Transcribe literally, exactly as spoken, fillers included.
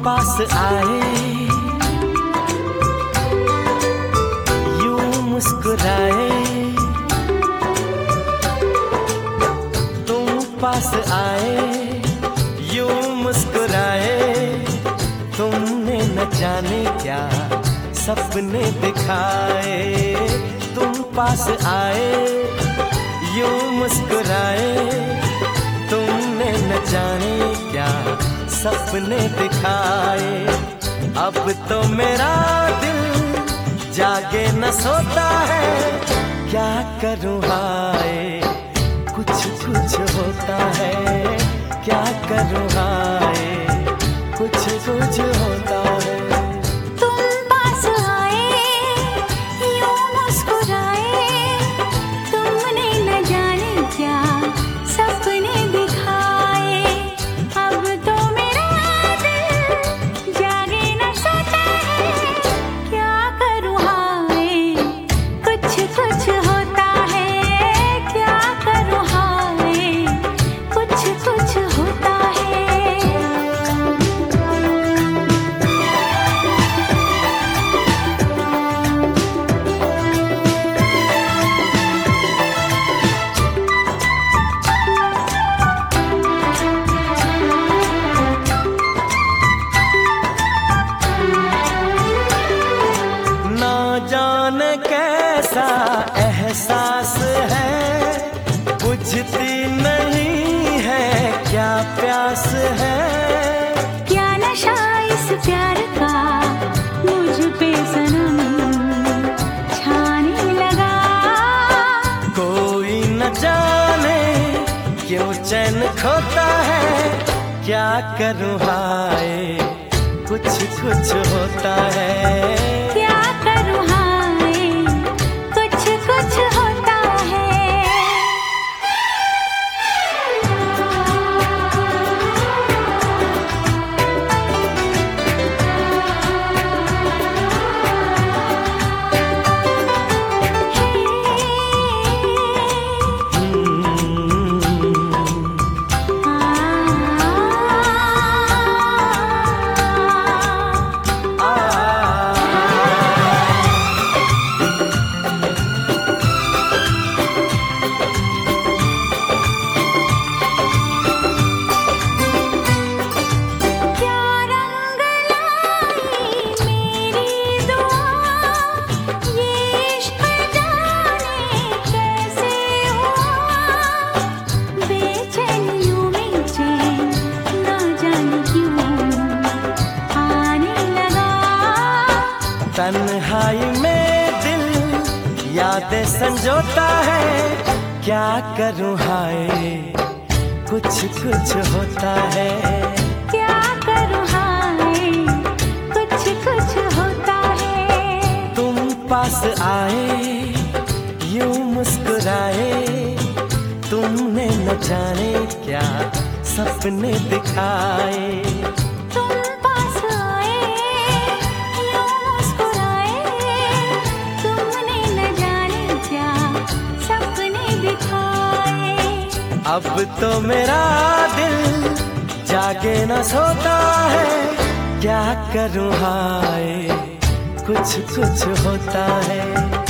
पास आए, यूं मुस्कुराए, तुम पास आए, यूं मुस्कुराए, तुमने न जाने क्या सपने दिखाए। तुम पास आए, यूं मुस्कुराए, तुमने न जाने क्या सपने दिखाए। अब तो मेरा दिल जागे न सोता है, क्या करूं हाय कुछ कुछ होता है, क्या करूं हाय कुछ कुछ होता है। कैसा एहसास है, बुझती नहीं है क्या प्यास है। क्या नशा इस प्यार का मुझ पे सनम छाने लगा। कोई न जाने क्यों चैन खोता है, क्या करूं हाय कुछ कुछ होता है। क्या करूं हाय कुछ कुछ होता है। तन्हाई में दिल यादें संजोता है, क्या करूं हाय कुछ कुछ होता है। क्या करूं हाय कुछ कुछ होता है। तुम पास आए यूं मुस्कुराए, तुमने न जाने क्या सपने दिखाए। अब तो मेरा दिल जागे न सोता है, क्या करूं हाय कुछ कुछ होता है।